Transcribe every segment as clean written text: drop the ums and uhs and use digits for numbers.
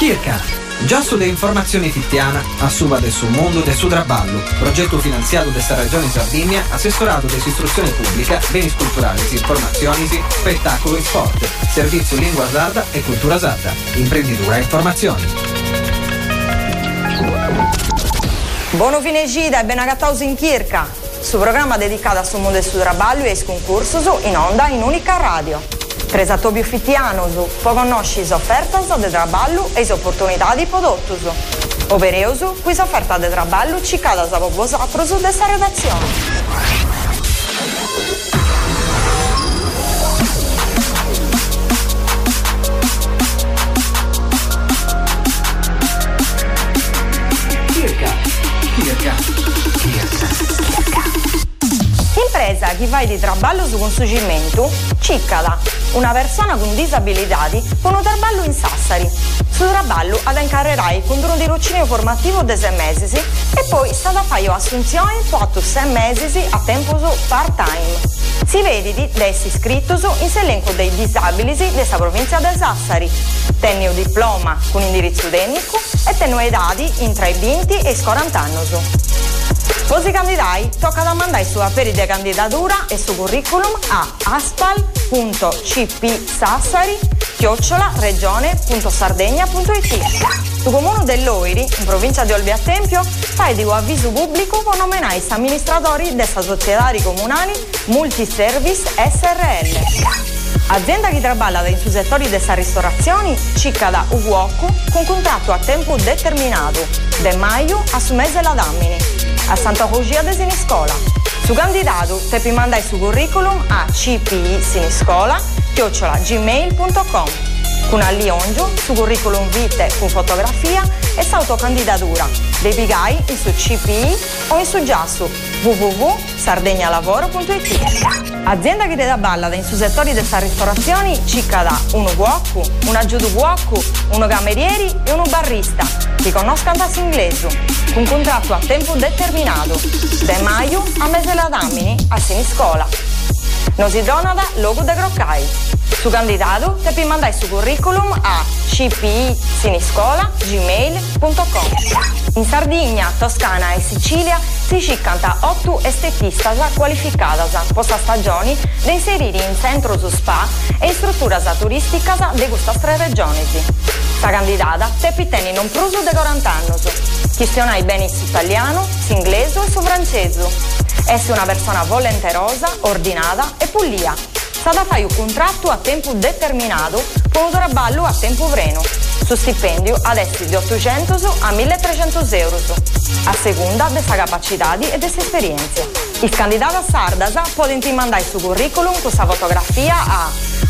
Kirka, già sulle informazioni fittiana, a suba del suo mondo del suo traballo, progetto finanziato desta Regione Sardegna, assessorato dell'istruzione pubblica, beni culturali, informazioni, spettacolo e sport, servizio lingua sarda e cultura sarda, imprenditura e informazioni. Buon fine gita e ben agattaus in Kirka, su programma dedicato al suo mondo del suo traballo e ai concursos in onda in unica radio. Tresa Tobio Fittiano, può conoscere le offerte di traballo e le opportunità di prodotti. Overeuso, questa offerta di traballo ci cade a vosaltros di questa redazione. Kirka. Impresa che va di traballo su conseguimento, ciccada, una persona con disabilità con un traballo in Sassari. Su traballo ad incarrerai con un tirocinio formativo di 6 mesi e poi stata fare assunzione per 6 mesi a tempo part-time. Si vede di essere iscritto in elenco dei disabili della provincia del Sassari. Tenni un diploma con indirizzo tecnico e tenno edadi tra i 20 e i 40 anni. Posi candidati, tocca da mandare sua peri di candidatura e suo curriculum a aspal.cpsassari@regione.sardegna.it. Su comune dell'Oiri, in provincia di Olbia Tempio, fai di un avviso pubblico per nominare gli amministratori della società comunali Multiservice SRL. Azienda che lavora in su settori della ristorazione cicca da uoco con contratto a tempo determinato, de maio a su mese la Damini, a Santa Rogia de Siniscola. Su candidato te pi mandai su curriculum a cpissiniscola@gmail.com con a Lionggio su curriculum vitae con fotografia e s'autocandidatura dei pigai in su CPI o in su già su www.sardegnalavoro.it. Azienda che da balla in su settori della ristorazione cicca da uno cuoco, un aggiuto cuoco, uno camerieri e uno barista che conoscano da inglese con contratto a tempo determinato da maio a mese la Damini a Siniscola. Non si dona da logo de Groccai. Su candidato te pi mandai su curriculum a cpsiniscola@gmail.com. In Sardegna, Toscana e Sicilia si ciccanta 8 estetistas qualificadas posta stagioni da inserire in centro su spa e in strutturas turisticas de queste 3 regioni. Sta candidata te pi tenni non pruso de 40 anni. Questionai bene su italiano, su inglese e su francese. Esse una persona volenterosa, ordinata e pullia. Stata fai un contratto a tempo determinato con un traballo a tempo pieno. Su stipendio ad essere di 800 a 1300 euro, a seconda della capacità e delle esperienze. Il candidato sardas può mandare su curriculum con sua fotografia a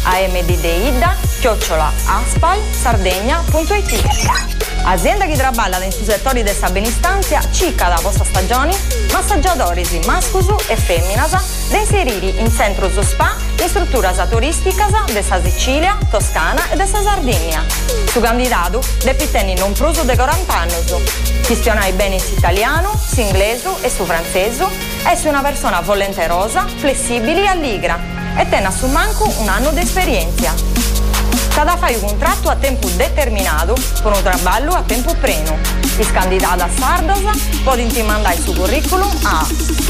amdd@aspalsardegna.it. Azienda che lavora in su settori della benestanza cicca da vostra stagione massaggiatori mascusu e femminas da inserire in centro su spa in strutturas turisticas della Sicilia, Toscana e della Sardegna. Su candidato devi tenere non pruso de 40 anni. Questionai bene su italiano, su inglese e su francese. Essi una persona volenterosa, flessibile e allegra e tenga su manco un anno di esperienza. Stata fai un contratto a tempo determinato con un traballo a tempo pieno. Il candidato sardas può mandare su curriculum a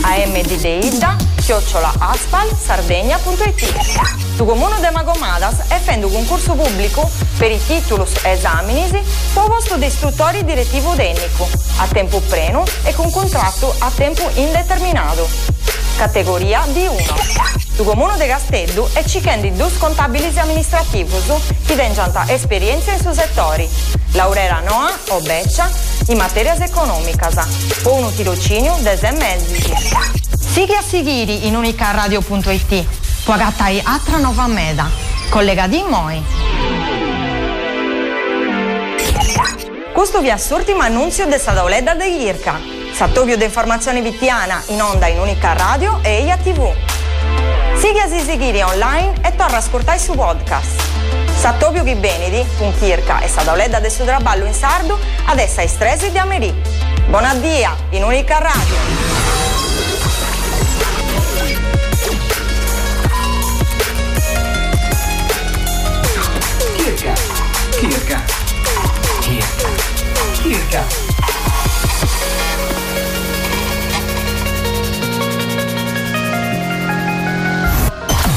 amdd@aspalsardegna.it. Su comune de Magomadas effendo un concorso pubblico per i titoli esamini può posto di istruttore direttivo tecnico a tempo pieno e con contratto a tempo indeterminato. Categoria D1. Su comune de Castello e cichendi 2 contabili amministrativi che tengono esperienza in su settori. Laurea Noa o Beccia in materie economiche o un tirocinio de 6 mesi. Sighi a Sighiri in unicaradio.it. Può gattai altra nova meda. Collega di Moi. Questo vi assortimo annunzio de Sadaoleda de Irca. Sattovio de informazione vittiana in onda in unica radio e EIA TV. Sighi a Sighiri online e torna a ascoltare su podcast. Sattovio chi benedi, con Kirka e Sadaoleda de suo traballo in sardo, adesso ai stresi di Ameriì. Buona dia, in unica radio. Kirka. Musica.